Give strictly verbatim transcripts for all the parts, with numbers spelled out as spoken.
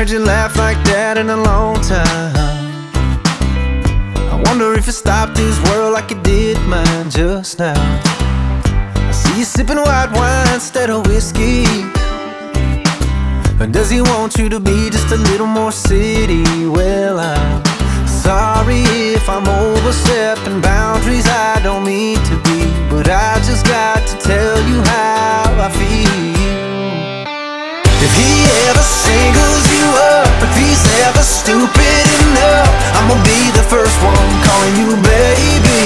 heard you laugh like that in a long time. I wonder if it stopped this world like it did mine just now. I see you sipping white wine instead of whiskey. And does he want you to be just a little more city? Well, I'm sorry if I'm overstepping boundaries I don't mean to be, but I just got to tell you how I feel. If he ever singles you up, if he's ever stupid enough, I'ma be the first one calling you baby.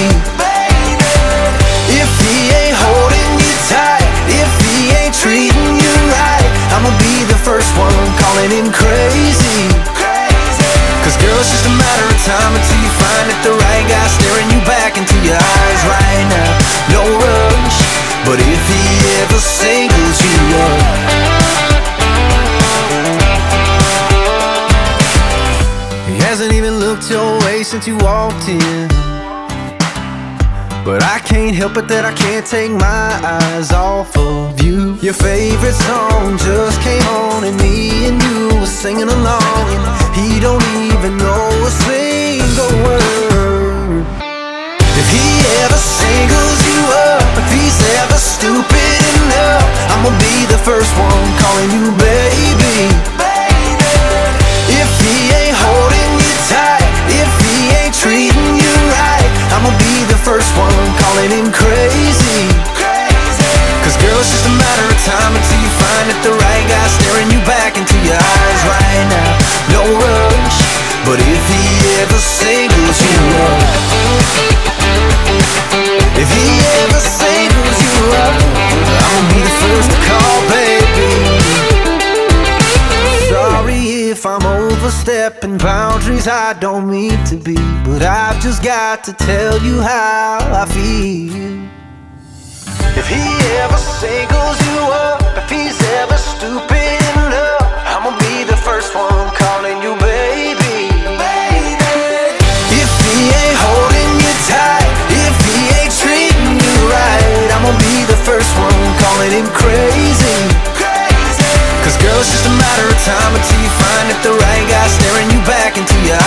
If he ain't holding you tight, if he ain't treating you right, I'ma be the first one calling him crazy. Cause girl, it's just a matter of time until you find that the right guy staring you back into your eyes right now. No rush, but if he ever singles you up, he hasn't even looked your way since you walked in, but I can't help it that I can't take my eyes off of you. Your favorite song just came on and me and you were singing along, and he don't even know a single word. If he ever singles you up, if he's ever stupid enough, I'ma be the first one calling you baby. If he ain't holding you tight, if he ain't treating you right, I'ma be the first one calling him crazy. Cause girl, it's just a matter of time until you find that the right guy staring you back into your eyes right now. No rush, but if he ever singles you up, if he ever singles you up, I'ma be the first to call baby. Sorry if I'm overstepping boundaries I don't mean to be, but I've just got to tell you how I feel. If he ever singles you up, if he's ever stupid enough, I'ma be the first one calling you baby. If he ain't holding you tight, if he ain't treating you right, I'ma be the first one calling him crazy. Cause girl, it's just a matter of time until you find that the right guy staring you back into your